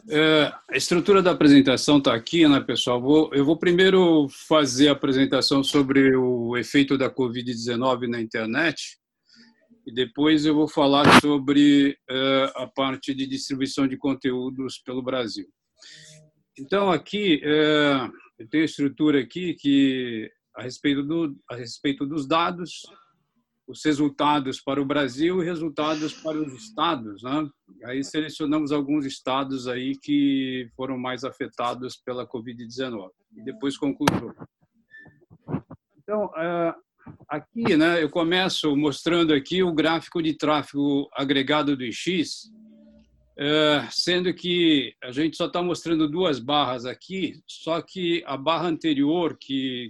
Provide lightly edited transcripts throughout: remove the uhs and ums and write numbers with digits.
A estrutura da apresentação está aqui, né, pessoal? Eu vou primeiro fazer a apresentação sobre o efeito da Covid-19 na internet e depois eu vou falar sobre a parte de distribuição de conteúdos pelo Brasil. Então, aqui, eu tenho a estrutura aqui que, a respeito dos dados, os resultados para o Brasil e resultados para os estados, né? Aí selecionamos alguns estados aí que foram mais afetados pela Covid-19 e depois concluímos. Então, aqui, né, eu começo mostrando aqui o gráfico de tráfego agregado do IX, sendo que a gente só está mostrando duas barras aqui, só que a barra anterior que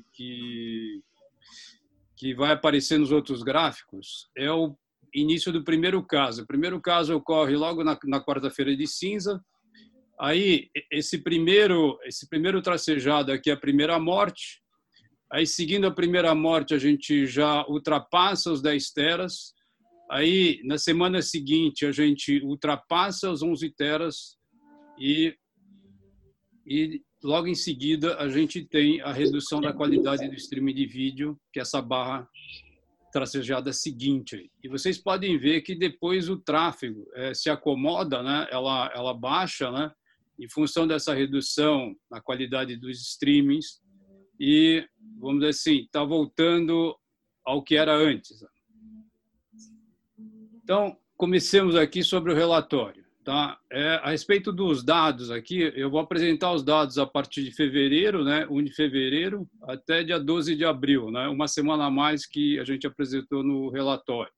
vai aparecer nos outros gráficos é o início do primeiro caso. O primeiro caso ocorre logo na quarta-feira de cinza. Aí, esse primeiro tracejado aqui é a primeira morte. Aí, seguindo a primeira morte, a gente já ultrapassa os 10 teras. Aí, na semana seguinte, a gente ultrapassa os 11 teras e logo em seguida, a gente tem a redução da qualidade do streaming de vídeo, que é essa barra tracejada seguinte. E vocês podem ver que depois o tráfego se acomoda, né? Ela baixa, né? Em função dessa redução na qualidade dos streamings e, vamos dizer assim, está voltando ao que era antes. Então, comecemos aqui sobre o relatório. Tá? A respeito dos dados aqui, eu vou apresentar os dados a partir de fevereiro, né, 1 de fevereiro, até dia 12 de abril, né, uma semana a mais que a gente apresentou no relatório.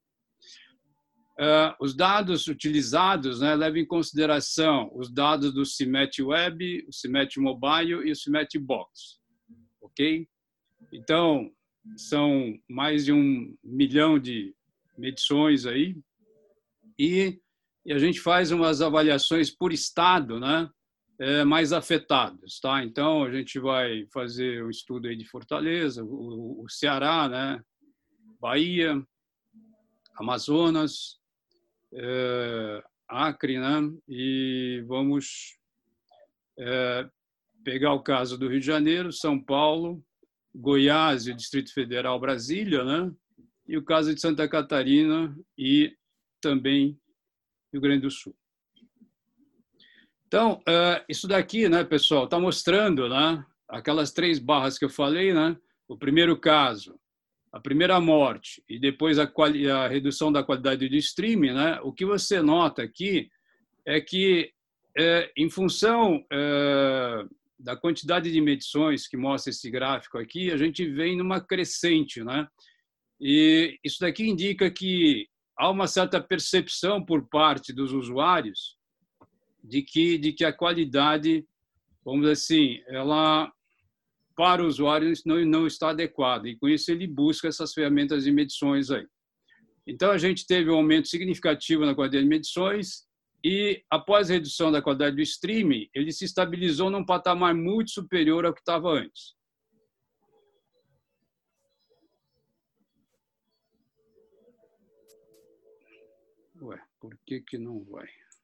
Os dados utilizados, né, levam em consideração os dados do CIMET Web, o CIMET Mobile e o CIMET Box. Ok? Então, são mais de 1 milhão de medições aí, e a gente faz umas avaliações por estado, né, mais afetados, tá? Então a gente vai fazer um estudo aí de Fortaleza, o Ceará, né, Bahia, Amazonas, Acre, né, e vamos pegar o caso do Rio de Janeiro, São Paulo, Goiás e o Distrito Federal, Brasília, né, e o caso de Santa Catarina e também Rio Grande do Sul. Então, isso daqui, né, pessoal, está mostrando, né, aquelas 3 barras que eu falei, né, o primeiro caso, a primeira morte e depois a redução da qualidade do streaming, né, o que você nota aqui é que, em função da quantidade de medições que mostra esse gráfico aqui, a gente vem numa crescente, né, e isso daqui indica que há uma certa percepção por parte dos usuários de que a qualidade, vamos dizer assim, ela para o usuário não está adequada, e com isso ele busca essas ferramentas de medições aí. Então, a gente teve um aumento significativo na qualidade de medições e, após a redução da qualidade do streaming, ele se estabilizou num patamar muito superior ao que estava antes. Ué, por que não vai?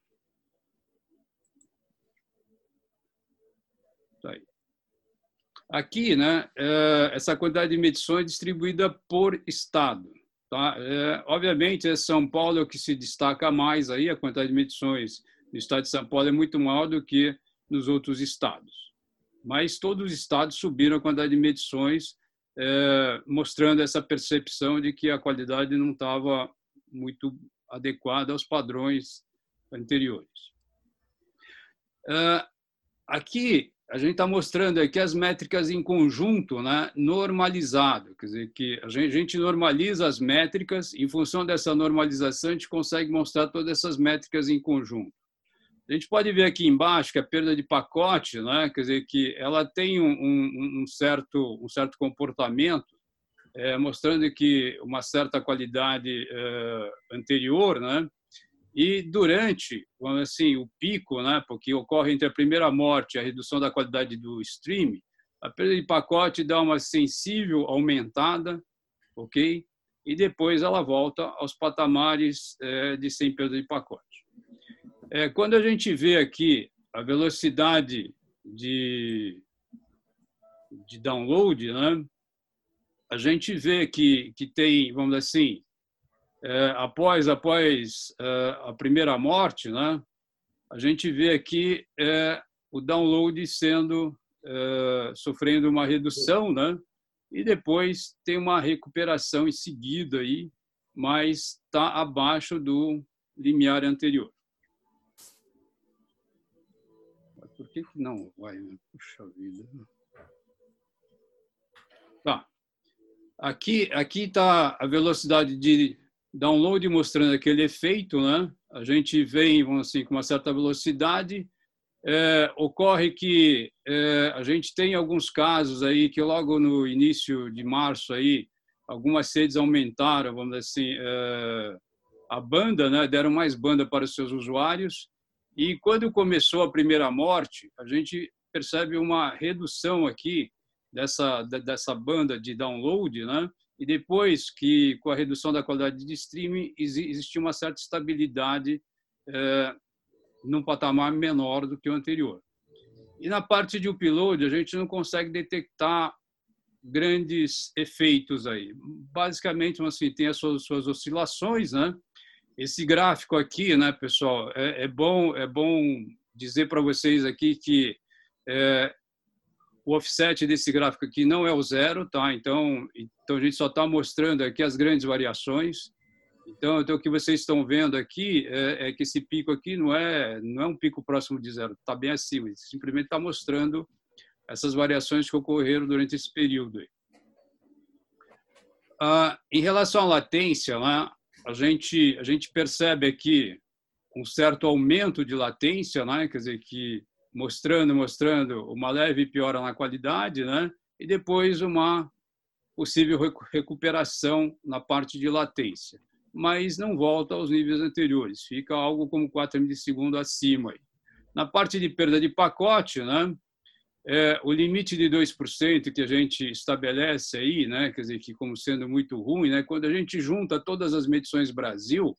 Tá aí. Aqui, né, essa quantidade de medições é distribuída por estado. Tá? Obviamente, São Paulo é o que se destaca mais, aí, a quantidade de medições no estado de São Paulo é muito maior do que nos outros estados. Mas todos os estados subiram a quantidade de medições, mostrando essa percepção de que a qualidade não estava muito adequada aos padrões anteriores. Aqui, a gente está mostrando aqui as métricas em conjunto, né, normalizado, quer dizer, que a gente normaliza as métricas, em função dessa normalização, a gente consegue mostrar todas essas métricas em conjunto. A gente pode ver aqui embaixo que a perda de pacote, né, quer dizer, que ela tem um certo comportamento, mostrando que uma certa qualidade anterior, né, e durante, assim, o pico, né, porque ocorre entre a primeira morte e a redução da qualidade do streaming, a perda de pacote dá uma sensível aumentada, ok? E depois ela volta aos patamares de sem perda de pacote. Quando a gente vê aqui a velocidade de download, né? A gente vê que tem, vamos dizer assim, após a primeira morte, né? A gente vê aqui o download sofrendo uma redução, né? E depois tem uma recuperação em seguida aí, mas está abaixo do limiar anterior. Por que não vai? Puxa vida. Tá. Aqui está a velocidade de download mostrando aquele efeito, né? A gente vem, vamos assim, com uma certa velocidade. Ocorre que a gente tem alguns casos aí que logo no início de março aí algumas redes aumentaram, vamos dizer assim, a banda, né? Deram mais banda para os seus usuários. E quando começou a primeira morte, a gente percebe uma redução aqui dessa banda de download, né? E depois que, com a redução da qualidade de streaming, existiu uma certa estabilidade num patamar menor do que o anterior. E na parte de upload, a gente não consegue detectar grandes efeitos aí. Basicamente, assim, tem as suas oscilações, né? Esse gráfico aqui, né, pessoal, é bom dizer para vocês aqui que o offset desse gráfico aqui não é o zero, tá? Então a gente só está mostrando aqui as grandes variações. Então, o que vocês estão vendo aqui é que esse pico aqui não é um pico próximo de zero, está bem acima. Ele simplesmente está mostrando essas variações que ocorreram durante esse período. Em relação à latência, né, a gente percebe aqui um certo aumento de latência, né, quer dizer, que mostrando uma leve piora na qualidade, né, e depois uma possível recuperação na parte de latência. Mas não volta aos níveis anteriores, fica algo como 4 milissegundos acima. Na parte de perda de pacote, né, o limite de 2% que a gente estabelece aí, né, quer dizer, que como sendo muito ruim, né, quando a gente junta todas as medições Brasil,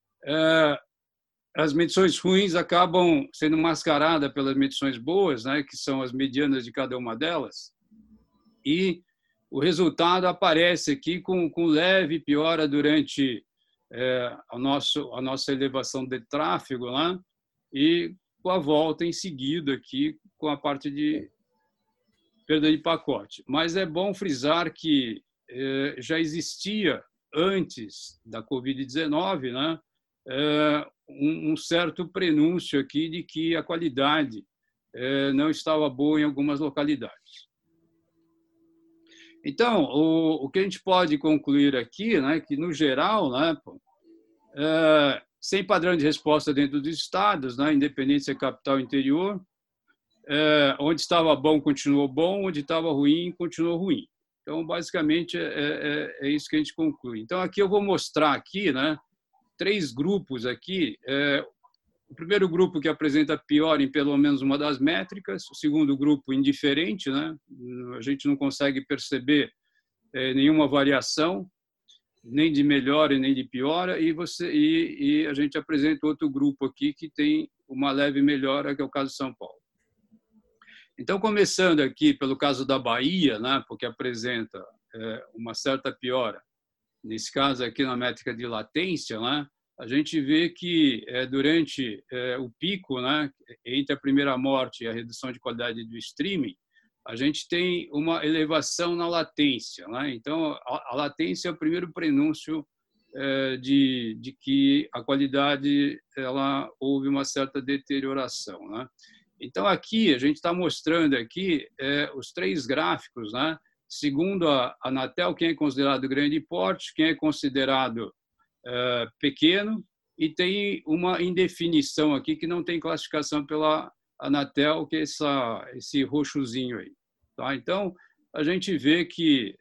as medições ruins acabam sendo mascaradas pelas medições boas, né, que são as medianas de cada uma delas, e o resultado aparece aqui com leve piora durante a nossa elevação de tráfego, né? E com a volta em seguida aqui com a parte de perda de pacote. Mas é bom frisar que já existia antes da Covid-19, né? Um certo prenúncio aqui de que a qualidade não estava boa em algumas localidades. Então, o que a gente pode concluir aqui, né, que no geral, né, sem padrão de resposta dentro dos estados, né, independente se é capital ou interior, onde estava bom continuou bom, onde estava ruim continuou ruim. Então, basicamente é isso que a gente conclui. Então, aqui eu vou mostrar aqui, né, 3 grupos aqui. O primeiro grupo que apresenta pior em pelo menos uma das métricas, o segundo grupo indiferente, né? A gente não consegue perceber nenhuma variação, nem de melhora nem de piora, e a gente apresenta outro grupo aqui que tem uma leve melhora, que é o caso de São Paulo. Então, começando aqui pelo caso da Bahia, né? Porque apresenta uma certa piora, nesse caso aqui na métrica de latência, né? A gente vê que durante o pico, né, entre a primeira morte e a redução de qualidade do streaming, a gente tem uma elevação na latência, né? Então, a latência é o primeiro prenúncio de que a qualidade houve uma certa deterioração, né? Então, aqui, a gente está mostrando aqui os 3 gráficos, né? Segundo a Anatel, quem é considerado grande porte, quem é considerado pequeno, e tem uma indefinição aqui que não tem classificação pela Anatel, que é esse roxozinho aí. Tá? Então, a gente vê que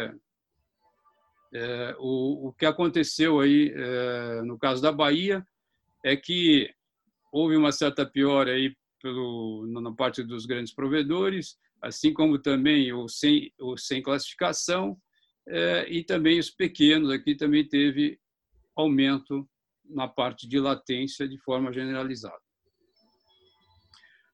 o que aconteceu aí no caso da Bahia é que houve uma certa piora aí na parte dos grandes provedores, assim como também o sem classificação, e também os pequenos aqui também teve aumento na parte de latência de forma generalizada.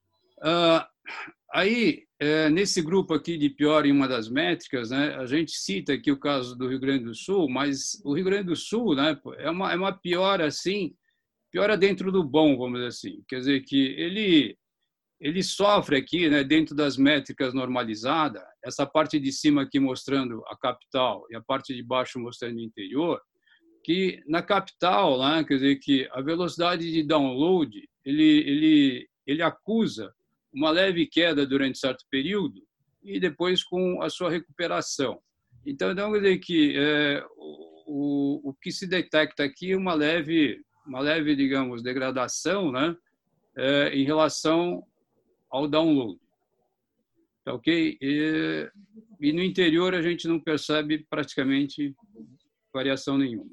Aí, nesse grupo aqui de pior em uma das métricas, né, a gente cita aqui o caso do Rio Grande do Sul, mas o Rio Grande do Sul, né, é uma piora assim, piora dentro do bom, vamos dizer assim. Quer dizer que ele sofre aqui, né, dentro das métricas normalizadas, essa parte de cima aqui mostrando a capital e a parte de baixo mostrando o interior, que na capital, né, quer dizer que a velocidade de download ele acusa uma leve queda durante certo período e depois com a sua recuperação. Então, quer dizer que o que se detecta aqui é uma leve, digamos, degradação, né, em relação ao download. Tá ok? E no interior a gente não percebe praticamente variação nenhuma.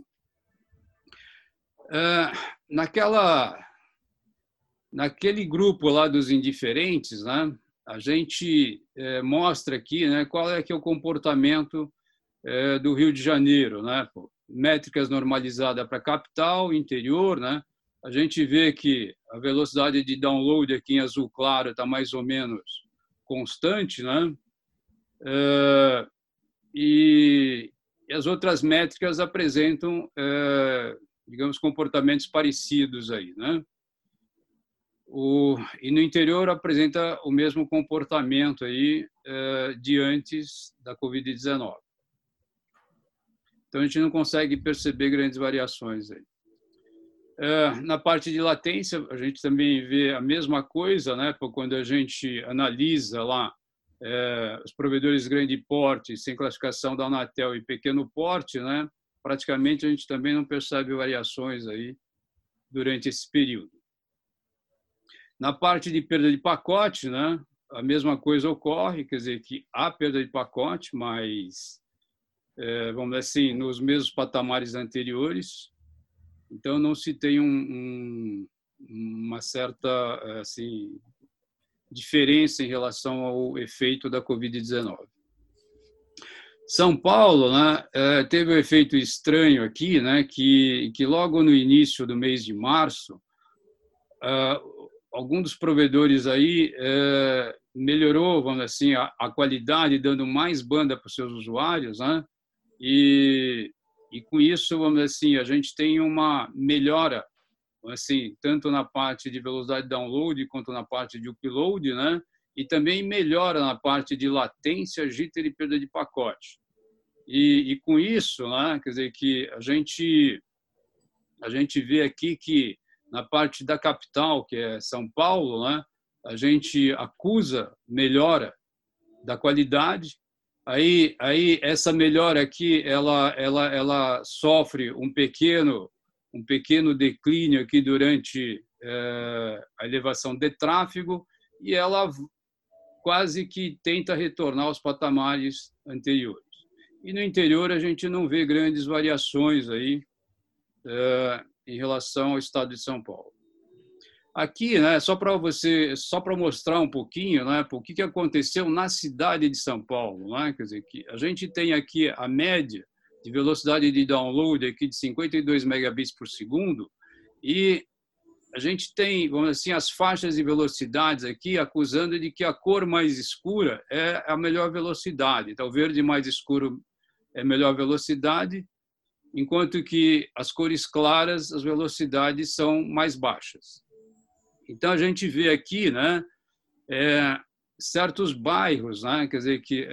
Naquele grupo lá dos indiferentes, né, a gente mostra aqui, né, qual é que é o comportamento do Rio de Janeiro, né, métricas normalizadas para capital, interior, né, a gente vê que a velocidade de download aqui em azul claro está mais ou menos constante, né, e as outras métricas apresentam, digamos, comportamentos parecidos aí, né? E no interior apresenta o mesmo comportamento aí de antes da Covid-19. Então a gente não consegue perceber grandes variações aí. Na parte de latência a gente também vê a mesma coisa, né? Quando a gente analisa lá os provedores de grande porte, sem classificação da Anatel e pequeno porte, né? Praticamente a gente também não percebe variações aí durante esse período. Na parte de perda de pacote, né? A mesma coisa ocorre, quer dizer que há perda de pacote, mas vamos dizer assim, nos mesmos patamares anteriores. Então não se tem uma certa assim diferença em relação ao efeito da Covid-19. São Paulo, né, teve um efeito estranho aqui, né, que logo no início do mês de março, algum dos provedores aí melhorou, vamos dizer assim, a qualidade, dando mais banda para os seus usuários, né, e com isso, vamos dizer assim, a gente tem uma melhora, assim, tanto na parte de velocidade de download quanto na parte de upload, né? E também melhora na parte de latência, jitter e perda de pacote. E com isso, né, quer dizer que a gente vê aqui que na parte da capital, que é São Paulo, né, a gente acusa melhora da qualidade. Aí essa melhora aqui, ela sofre um pequeno declínio aqui durante a elevação de tráfego e ela quase que tenta retornar aos patamares anteriores. E no interior a gente não vê grandes variações aí em relação ao estado de São Paulo. Aqui, né, só para mostrar um pouquinho, né, o que aconteceu na cidade de São Paulo, né? Quer dizer que a gente tem aqui a média de velocidade de download aqui de 52 megabits por segundo e a gente tem, vamos dizer assim, as faixas de velocidades aqui acusando de que a cor mais escura é a melhor velocidade. Então, o verde mais escuro é a melhor velocidade, enquanto que as cores claras, as velocidades são mais baixas. Então, a gente vê aqui, né, certos bairros, né, quer dizer, que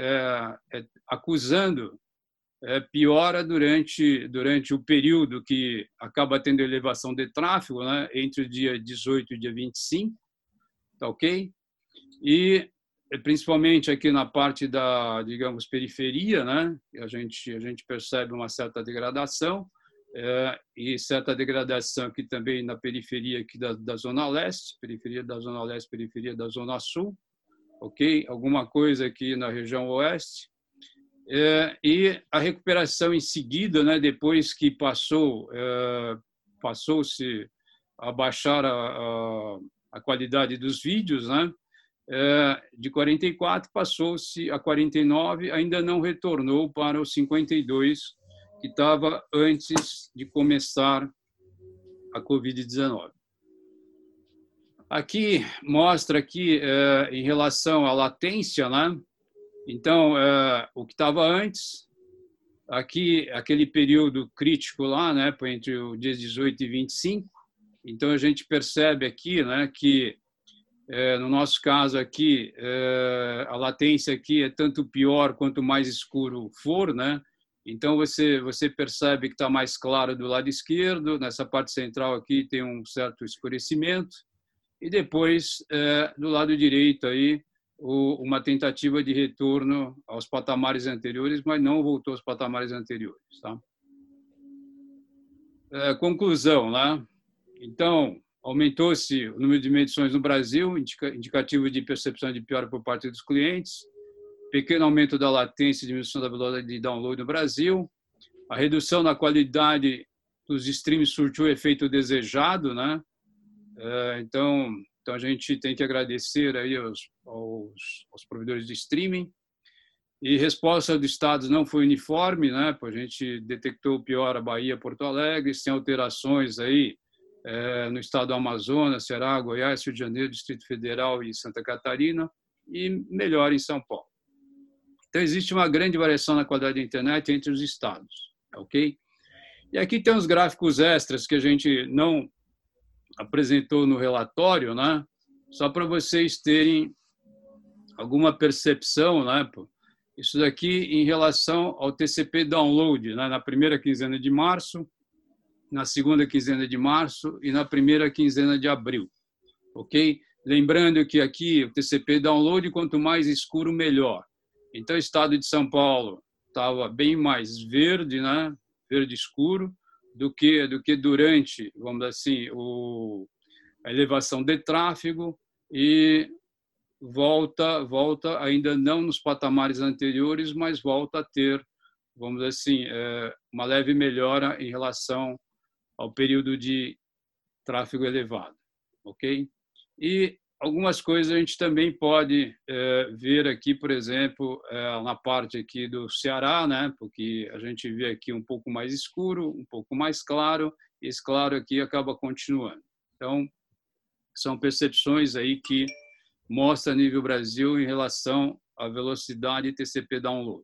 acusando piora durante o período que acaba tendo elevação de tráfego, né, entre o dia 18 e o dia 25, tá ok? E principalmente aqui na parte da, digamos, periferia, né, a gente percebe uma certa degradação, e certa degradação aqui também na periferia aqui da Zona Leste, periferia da Zona Leste, periferia da Zona Sul, ok? Alguma coisa aqui na região Oeste. E a recuperação em seguida, né, depois que passou-se a baixar a qualidade dos vídeos, né, de 44 passou-se a 49, ainda não retornou para os 52, que estava antes de começar a Covid-19. Aqui mostra aqui em relação à latência, né? Então, o que estava antes, aqui aquele período crítico lá, né, entre o dia 18 e 25. Então a gente percebe aqui, né, que no nosso caso aqui a latência aqui é tanto pior quanto mais escuro for, né? Então você percebe que está mais claro do lado esquerdo, nessa parte central aqui tem um certo escurecimento. E depois, do lado direito, aí, uma tentativa de retorno aos patamares anteriores, mas não voltou aos patamares anteriores. Tá? Conclusão, né? Então, aumentou-se o número de medições no Brasil, indicativo de percepção de piora por parte dos clientes, pequeno aumento da latência e diminuição da velocidade de download no Brasil, a redução na qualidade dos streams surtiu o efeito desejado, né? Então a gente tem que agradecer aí aos provedores de streaming. E resposta dos estados não foi uniforme, né? A gente detectou pior a Bahia, Porto Alegre, sem alterações aí no estado do Amazonas, Ceará, Goiás, Rio de Janeiro, Distrito Federal e Santa Catarina, e melhor em São Paulo. Então existe uma grande variação na qualidade da internet entre os estados, ok? E aqui tem uns gráficos extras que a gente não apresentou no relatório, né? Só para vocês terem alguma percepção, né? Isso daqui em relação ao TCP download, né? Na primeira quinzena de março, na segunda quinzena de março e na primeira quinzena de abril, ok? Lembrando que aqui o TCP download, quanto mais escuro, melhor. Então, o estado de São Paulo estava bem mais verde, né? Verde escuro, do que durante, vamos dizer assim, a elevação de tráfego, e volta ainda não nos patamares anteriores, mas volta a ter, vamos dizer assim, uma leve melhora em relação ao período de tráfego elevado, ok? E algumas coisas a gente também pode ver aqui, por exemplo, na parte aqui do Ceará, né? Porque a gente vê aqui um pouco mais escuro, um pouco mais claro, e esse claro aqui acaba continuando. Então, são percepções aí que mostram a nível Brasil em relação à velocidade TCP download.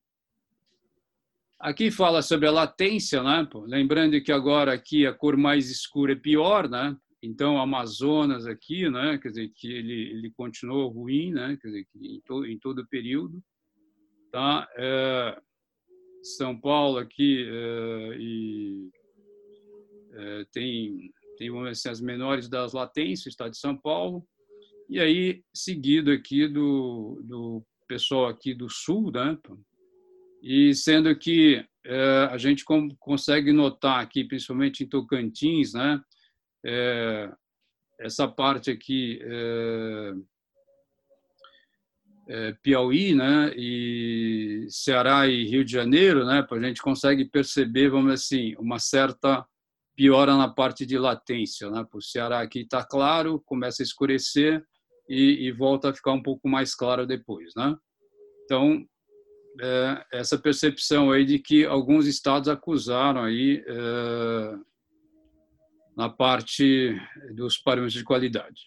Aqui fala sobre a latência, né? Lembrando que agora aqui a cor mais escura é pior, né? Então, Amazonas aqui, né? Quer dizer, que ele continuou ruim, né? Quer dizer, que em todo o período, tá? São Paulo aqui tem vamos dizer assim, as menores das latências, estado de São Paulo, e aí seguido aqui do pessoal aqui do Sul, né? E sendo que a gente consegue notar aqui, principalmente em Tocantins, né? Essa parte aqui, Piauí, né, e Ceará e Rio de Janeiro, né, a gente consegue perceber, vamos dizer assim, uma certa piora na parte de latência, né? O Ceará aqui está claro, começa a escurecer e volta a ficar um pouco mais claro depois, né? Então, essa percepção aí de que alguns estados acusaram aí na parte dos parâmetros de qualidade.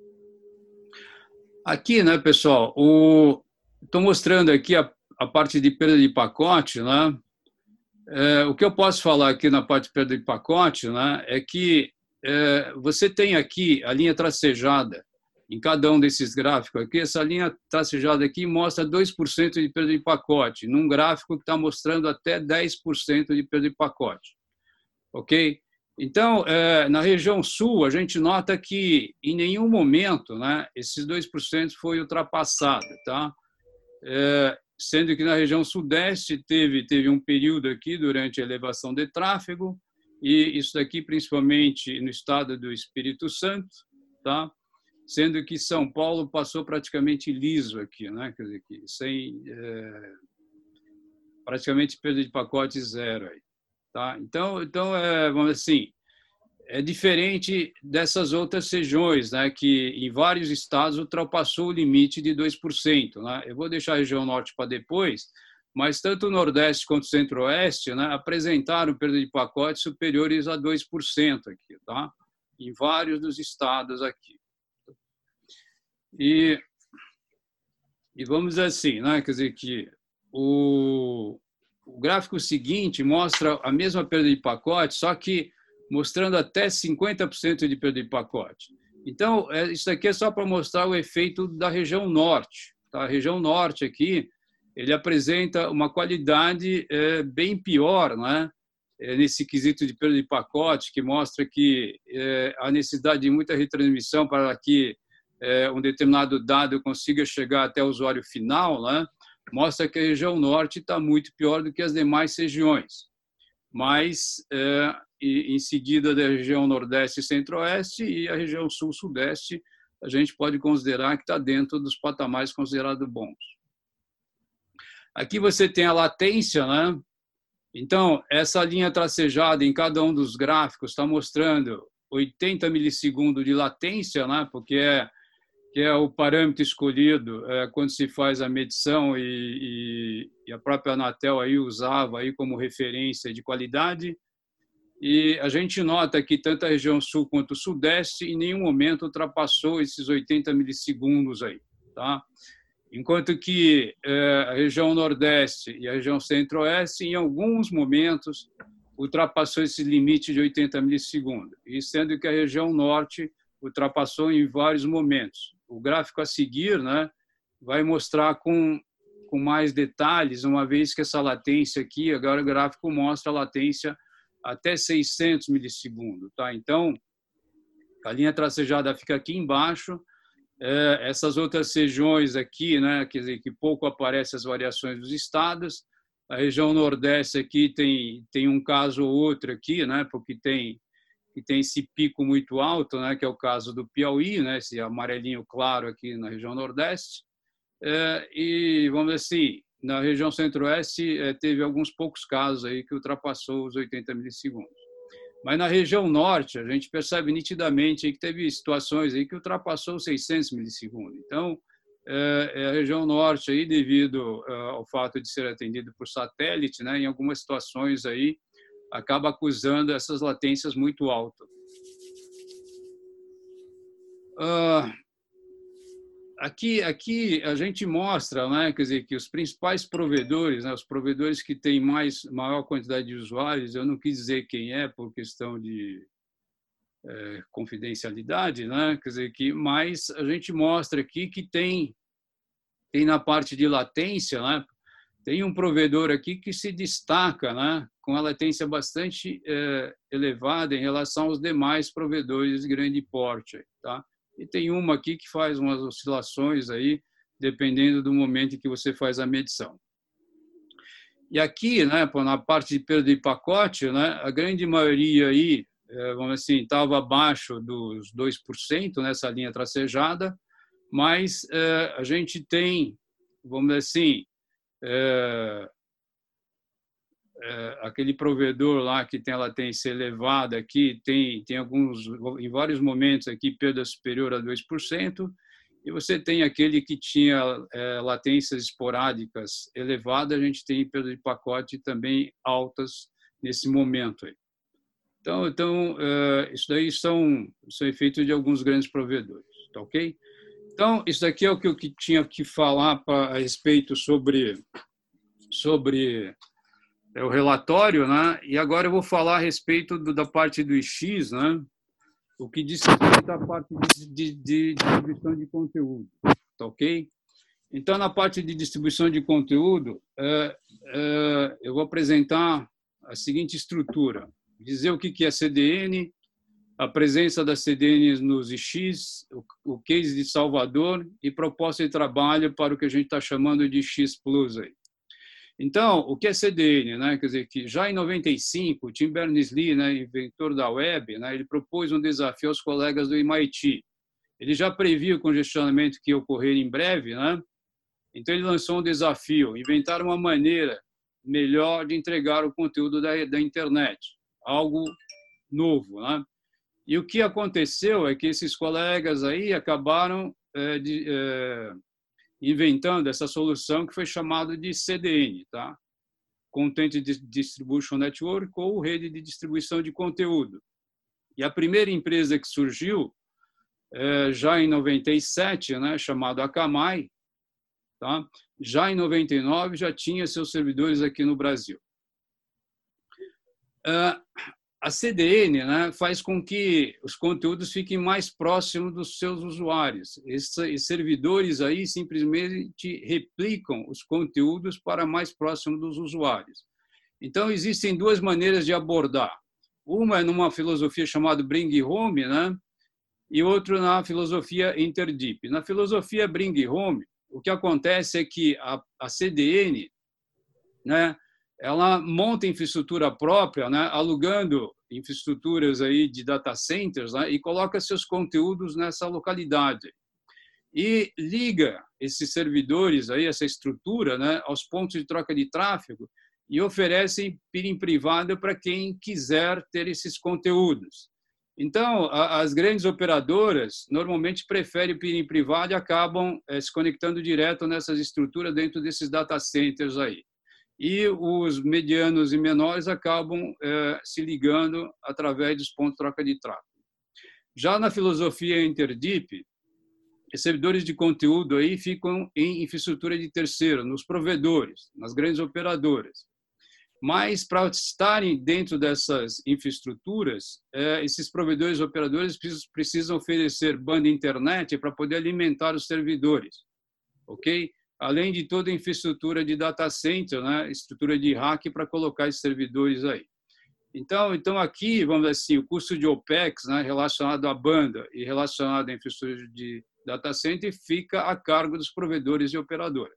Aqui, né, pessoal, estou mostrando aqui a parte de perda de pacote, né? O que eu posso falar aqui na parte de perda de pacote, né, é que você tem aqui a linha tracejada em cada um desses gráficos aqui. Essa linha tracejada aqui mostra 2% de perda de pacote, num gráfico que está mostrando até 10% de perda de pacote, ok? Então, na região sul, a gente nota que em nenhum momento, né, esses 2% foi ultrapassado, tá? Sendo que na região sudeste teve um período aqui durante a elevação de tráfego, e isso daqui principalmente no estado do Espírito Santo, tá? Sendo que São Paulo passou praticamente liso aqui, né? Quer dizer, sem praticamente perda de pacote zero aí. Tá? Então vamos dizer assim, é diferente dessas outras regiões, né, que em vários estados ultrapassou o limite de 2%. Né? Eu vou deixar a região norte para depois, mas tanto o Nordeste quanto o Centro-Oeste, né, apresentaram perda de pacotes superiores a 2% aqui, tá? Em vários dos estados aqui. E vamos dizer assim, né? Quer dizer que o gráfico seguinte mostra a mesma perda de pacote, só que mostrando até 50% de perda de pacote. Então, isso aqui é só para mostrar o efeito da região norte. Tá? A região norte aqui, ele apresenta uma qualidade bem pior, né? Nesse quesito de perda de pacote, que mostra que há necessidade de muita retransmissão para que um determinado dado consiga chegar até o usuário final, né? Mostra que a região norte está muito pior do que as demais regiões. Mas, em seguida da região nordeste e centro-oeste e a região sul-sudeste, a gente pode considerar que está dentro dos patamares considerados bons. Aqui você tem a latência, né? Então, essa linha tracejada em cada um dos gráficos está mostrando 80 milissegundos de latência, né? Porque é o parâmetro escolhido quando se faz a medição e a própria Anatel aí usava aí como referência de qualidade. E a gente nota que tanto a região sul quanto o sudeste em nenhum momento ultrapassou esses 80 milissegundos aí, tá? Enquanto que a região nordeste e a região centro-oeste, em alguns momentos, ultrapassou esse limite de 80 milissegundos, e sendo que a região norte ultrapassou em vários momentos. O gráfico a seguir, né, vai mostrar com mais detalhes, uma vez que essa latência aqui, agora o gráfico mostra a latência até 600 milissegundos. Tá? Então, a linha tracejada fica aqui embaixo. Essas outras regiões aqui, né, quer dizer, que pouco aparecem as variações dos estados. A região nordeste aqui tem um caso ou outro aqui, né, porque tem esse pico muito alto, né, que é o caso do Piauí, né, esse amarelinho claro aqui na região nordeste. E, vamos dizer assim, na região centro-oeste teve alguns poucos casos aí que ultrapassou os 80 milissegundos. Mas na região norte, a gente percebe nitidamente que teve situações aí que ultrapassou 600 milissegundos. Então, a região norte, aí, devido ao fato de ser atendido por satélite, né, em algumas situações, aí, acaba acusando essas latências muito altas. Aqui a gente mostra, né, quer dizer, que os principais provedores, né, os provedores que têm maior quantidade de usuários, eu não quis dizer quem é por questão de confidencialidade, né, quer dizer, mas a gente mostra aqui que tem na parte de latência, né, tem um provedor aqui que se destaca, né, com a latência bastante elevada em relação aos demais provedores de grande porte, tá? E tem uma aqui que faz umas oscilações aí, dependendo do momento em que você faz a medição. E aqui, né, na parte de perda de pacote, né, a grande maioria aí, vamos assim, estava abaixo dos 2% nessa linha tracejada, mas a gente tem, vamos dizer assim, aquele provedor lá que tem a latência elevada aqui, tem alguns, em vários momentos aqui, perda superior a 2%, e você tem aquele que tinha latências esporádicas elevadas, a gente tem perda de pacote também altas nesse momento aí. Então isso daí são efeitos de alguns grandes provedores, tá ok? Então, isso daqui é o que eu tinha que falar a respeito sobre o relatório, né? E agora eu vou falar a respeito da parte do X, né? O que diz respeito à parte de distribuição de conteúdo, tá ok? Então, na parte de distribuição de conteúdo, eu vou apresentar a seguinte estrutura: dizer o que é CDN, a presença das CDNs nos IX, o case de Salvador e proposta de trabalho para o que a gente está chamando de X Plus aí. Então, o que é CDN? Né? Quer dizer, que já em 95, Tim Berners-Lee, né, inventor da web, né, ele propôs um desafio aos colegas do MIT. Ele já previa o congestionamento que ia ocorrer em breve, né? Então ele lançou um desafio, inventar uma maneira melhor de entregar o conteúdo da internet, algo novo, né? E o que aconteceu é que esses colegas aí acabaram inventando essa solução que foi chamada de CDN, tá? Content Distribution Network, ou rede de distribuição de conteúdo. E a primeira empresa que surgiu já em 97, né, chamado Akamai, tá? Já em 99 já tinha seus servidores aqui no Brasil. A CDN, né, faz com que os conteúdos fiquem mais próximos dos seus usuários. Esses servidores aí simplesmente replicam os conteúdos para mais próximo dos usuários. Então, existem duas maneiras de abordar. Uma é numa filosofia chamada Bring Home, né, e outra na filosofia Interdip. Na filosofia Bring Home, o que acontece é que a CDN, né, ela monta infraestrutura própria, né, alugando infraestruturas aí de data centers, né, e coloca seus conteúdos nessa localidade. E liga esses servidores, aí, essa estrutura, né, aos pontos de troca de tráfego e oferecem peering privada para quem quiser ter esses conteúdos. Então, as grandes operadoras normalmente preferem o peering privado e acabam se conectando direto nessas estruturas dentro desses data centers aí. E os medianos e menores acabam se ligando através dos pontos de troca de tráfego. Já na filosofia Interdip, os servidores de conteúdo aí ficam em infraestrutura de terceiro, nos provedores, nas grandes operadoras. Mas, para estarem dentro dessas infraestruturas, esses provedores e operadores precisam oferecer banda internet para poder alimentar os servidores, ok? Além de toda a infraestrutura de data center, né, estrutura de rack para colocar esses servidores aí. Então aqui, vamos dizer assim, o custo de OPEX, né, relacionado à banda e relacionado à infraestrutura de data center fica a cargo dos provedores e operadoras.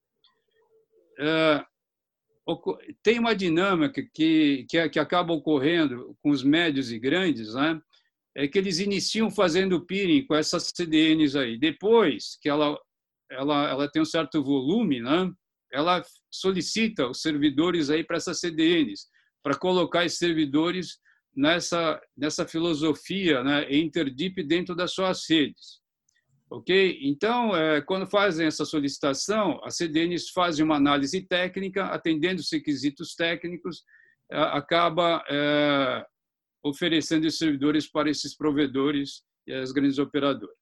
Tem uma dinâmica que acaba ocorrendo com os médios e grandes, né, é que eles iniciam fazendo peering com essas CDNs aí. Depois que ela tem um certo volume, né? Ela solicita os servidores aí para essas CDNs, para colocar esses servidores nessa filosofia, né, Interdip dentro das suas redes. Ok? Então, quando fazem essa solicitação, as CDNs fazem uma análise técnica, atendendo os requisitos técnicos, acaba oferecendo os servidores para esses provedores e as grandes operadoras.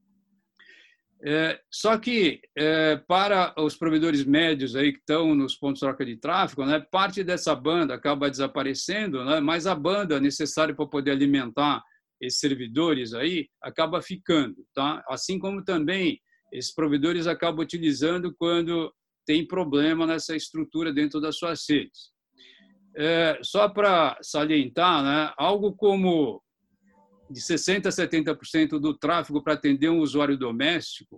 Só que, para os provedores médios aí que estão nos pontos de troca de tráfego, né, parte dessa banda acaba desaparecendo, né, mas a banda necessária para poder alimentar esses servidores aí acaba ficando, tá? Assim como também esses provedores acabam utilizando quando tem problema nessa estrutura dentro das suas redes. Só para salientar, né, algo como de 60% a 70% do tráfego para atender um usuário doméstico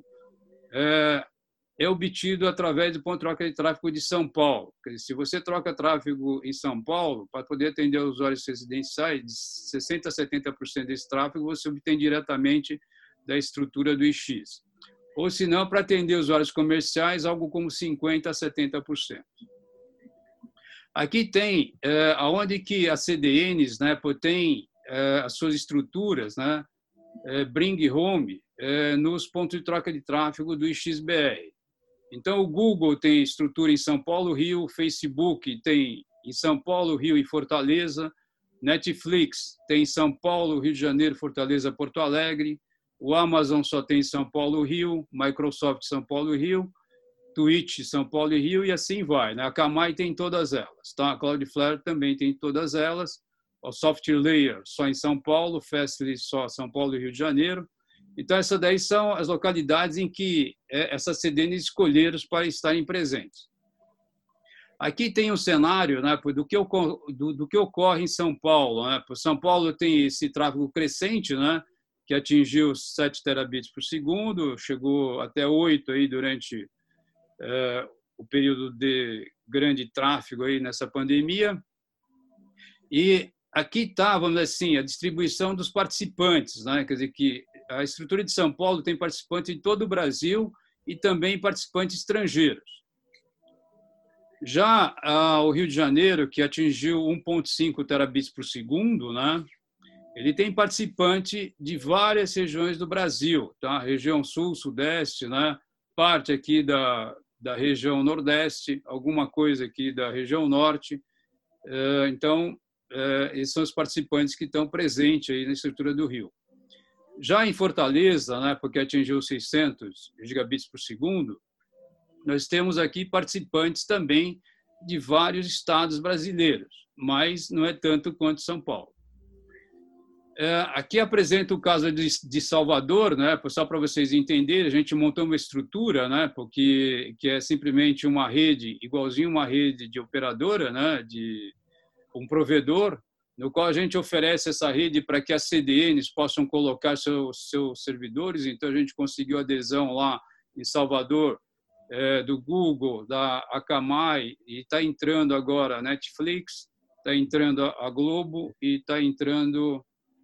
é obtido através do ponto de troca de tráfego de São Paulo. Se você troca tráfego em São Paulo, para poder atender usuários residenciais, de 60% a 70% desse tráfego você obtém diretamente da estrutura do IX. Ou, se não, para atender usuários comerciais, algo como 50% a 70%. Aqui tem aonde que as CDNs, né, tem as suas estruturas, né, Bring Home, nos pontos de troca de tráfego do IXBR. Então, o Google tem estrutura em São Paulo, Rio, Facebook tem em São Paulo, Rio e Fortaleza, Netflix tem em São Paulo, Rio de Janeiro, Fortaleza, Porto Alegre, o Amazon só tem em São Paulo, Rio, Microsoft, São Paulo e Rio, Twitch, São Paulo e Rio, e assim vai, né? A Akamai tem todas elas, tá? A Cloudflare também tem todas elas, o SoftLayer só em São Paulo, Fastly só São Paulo e Rio de Janeiro. Então, essas daí são as localidades em que essas CDNs escolheram para estarem presentes. Aqui tem um cenário, né, do que ocorre em São Paulo. Né? São Paulo tem esse tráfego crescente, né, que atingiu 7 terabits por segundo, chegou até 8 aí durante o período de grande tráfego aí nessa pandemia. E aqui está, vamos dizer assim, a distribuição dos participantes, né? Quer dizer que a estrutura de São Paulo tem participantes em todo o Brasil e também participantes estrangeiros. Já o Rio de Janeiro, que atingiu 1,5 terabits por segundo, né? Ele tem participante de várias regiões do Brasil, tá? Região Sul, Sudeste, né? Parte aqui da região Nordeste, alguma coisa aqui da região Norte. Então, esses são os participantes que estão presentes aí na estrutura do Rio. Já em Fortaleza, né, porque atingiu 600 gigabits por segundo, nós temos aqui participantes também de vários estados brasileiros, mas não é tanto quanto São Paulo. Aqui apresenta o caso de Salvador, né, só para vocês entenderem, a gente montou uma estrutura, né, porque que é simplesmente uma rede, igualzinho uma rede de operadora, né, de um provedor, no qual a gente oferece essa rede para que as CDNs possam colocar seus servidores. Então, a gente conseguiu adesão lá em Salvador, do Google, da Akamai, e está entrando agora a Netflix, está entrando a Globo e está entrando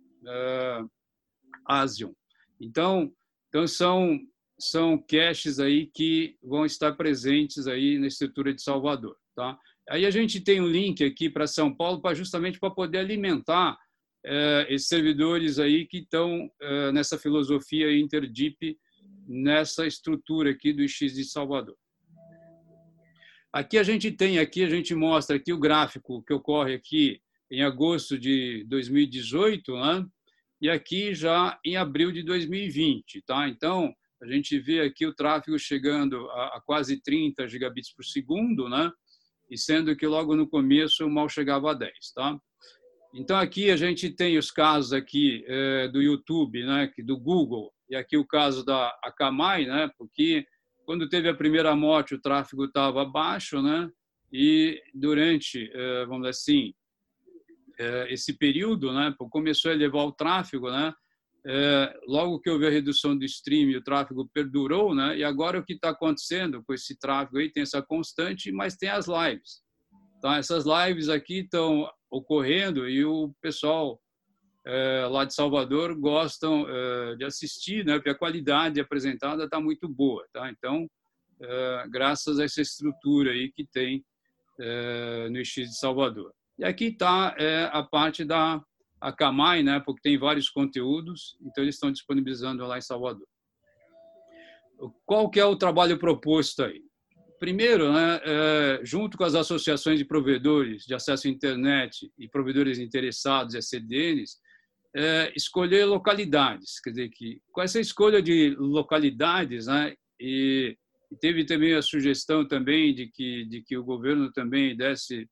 Asian. Então são caches aí que vão estar presentes aí na estrutura de Salvador, tá? Aí a gente tem um link aqui para São Paulo justamente para poder alimentar esses servidores aí que estão nessa filosofia InterDeep, nessa estrutura aqui do X de Salvador. Aqui a gente mostra aqui o gráfico que ocorre aqui em agosto de 2018, né? E aqui já em abril de 2020, tá? Então, a gente vê aqui o tráfego chegando a quase 30 gigabits por segundo, né? E sendo que logo no começo mal chegava a 10, tá? Então, aqui a gente tem os casos aqui do YouTube, né? Do Google, e aqui o caso da Akamai, né? Porque quando teve a primeira morte, o tráfego estava baixo, né? E durante, vamos dizer assim, esse período, né, começou a elevar o tráfego, né, logo que houve a redução do streaming, o tráfego perdurou, né, e agora o que está acontecendo com esse tráfego aí, tem essa constante, mas tem as lives. Tá? Essas lives aqui estão ocorrendo e o pessoal lá de Salvador gostam de assistir, né, porque a qualidade apresentada está muito boa. Tá? Então, graças a essa estrutura aí que tem no X de Salvador. E aqui está a parte da Akamai, né, porque tem vários conteúdos, então eles estão disponibilizando lá em Salvador. Qual que é o trabalho proposto aí? Primeiro, né, junto com as associações de provedores de acesso à internet e provedores interessados e as CDNs, escolher localidades. Quer dizer, que com essa escolha de localidades, né, e teve também a sugestão também de que o governo também desse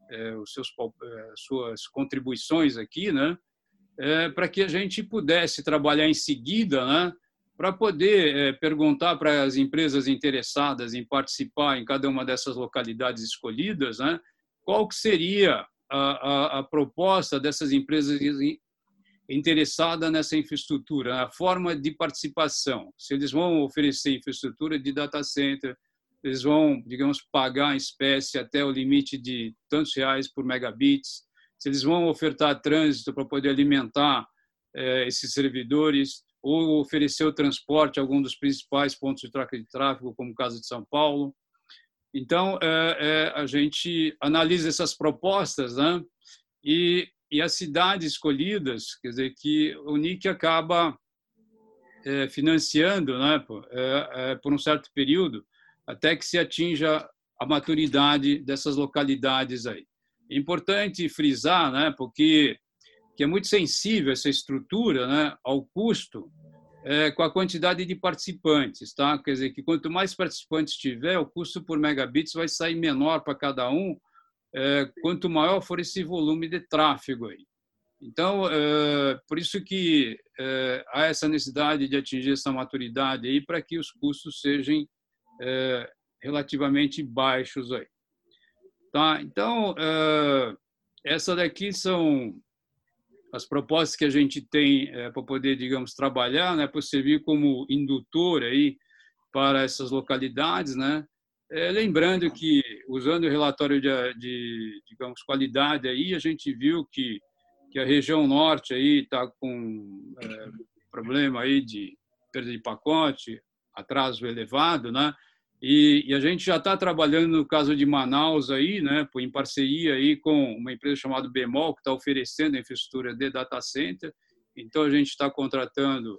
suas contribuições aqui, né, para que a gente pudesse trabalhar em seguida, né, para poder perguntar para as empresas interessadas em participar em cada uma dessas localidades escolhidas, né, qual que seria a proposta dessas empresas interessadas nessa infraestrutura, a forma de participação. Se eles vão oferecer infraestrutura de data center, eles vão, digamos, pagar em espécie até o limite de tantos reais por megabits. Se eles vão ofertar trânsito para poder alimentar esses servidores, ou oferecer o transporte a algum dos principais pontos de troca de tráfego, como o caso de São Paulo. Então, a gente analisa essas propostas, né? E as cidades escolhidas, quer dizer, que o NIC acaba financiando, né, por um certo período, até que se atinja a maturidade dessas localidades aí. É importante frisar, né, porque é muito sensível essa estrutura, né, ao custo com a quantidade de participantes, tá? Quer dizer que quanto mais participantes tiver, o custo por megabits vai sair menor para cada um, quanto maior for esse volume de tráfego aí. Então, por isso que há essa necessidade de atingir essa maturidade aí para que os custos sejam relativamente baixos aí. Tá? Então, essas daqui são as propostas que a gente tem para poder, digamos, trabalhar, né, para servir como indutor aí para essas localidades, né? Lembrando que, usando o relatório de digamos, qualidade aí, a gente viu que a região norte aí está com problema aí de perda de pacote, atraso elevado, né? E a gente já está trabalhando no caso de Manaus aí, né, em parceria aí com uma empresa chamada Bemol, que está oferecendo a infraestrutura de data center. Então a gente está contratando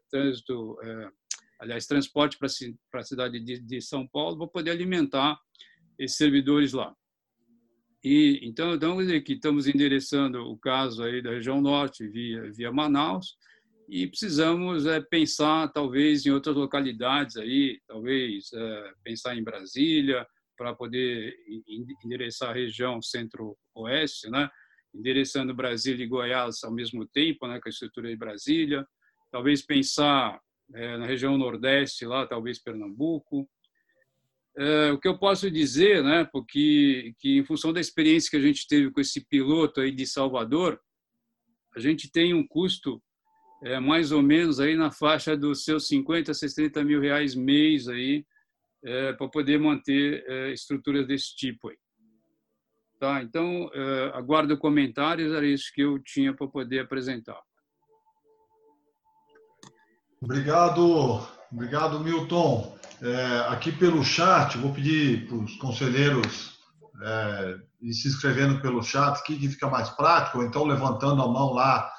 transporte para a cidade de São Paulo para poder alimentar esses servidores lá. E então que estamos endereçando o caso aí da região norte via Manaus, e precisamos pensar talvez em outras localidades aí, talvez pensar em Brasília para poder endereçar a região centro-oeste, né? Endereçando Brasília e Goiás ao mesmo tempo, né? Com a estrutura de Brasília, talvez pensar na região nordeste lá, talvez Pernambuco. O que eu posso dizer, né? Porque que em função da experiência que a gente teve com esse piloto aí de Salvador, a gente tem um custo mais ou menos aí na faixa dos seus 50 a 60 mil reais mês aí, para poder manter estruturas desse tipo aí. Tá? Então, aguardo comentários, era isso que eu tinha para poder apresentar. Obrigado, Milton. Aqui pelo chat, vou pedir para os conselheiros ir se inscrevendo pelo chat, que fica mais prático, ou então levantando a mão lá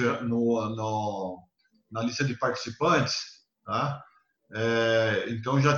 na lista de participantes, tá? Então, já